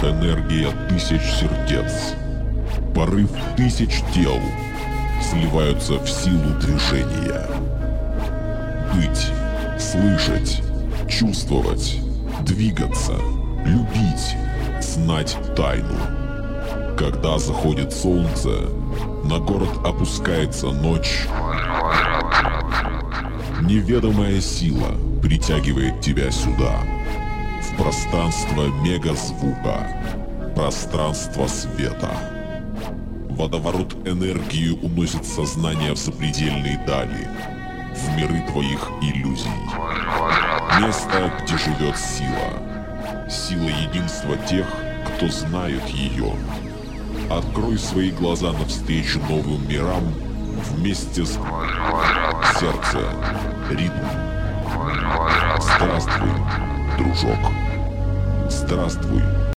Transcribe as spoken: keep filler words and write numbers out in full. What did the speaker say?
энергия тысяч сердец, порыв тысяч тел сливаются в силу движения. Быть, слышать, чувствовать, двигаться, любить, знать тайну. Когда заходит солнце, на город опускается ночь. Неведомая сила притягивает тебя сюда, в пространство мегазвука, пространство света. Водоворот энергии уносит сознание в запредельные дали, в миры твоих иллюзий. Место, где живет сила. Сила единства тех, кто знает ее. Открой свои глаза навстречу новым мирам вместе с сердце, ритм. Здравствуй, дружок. Здравствуй,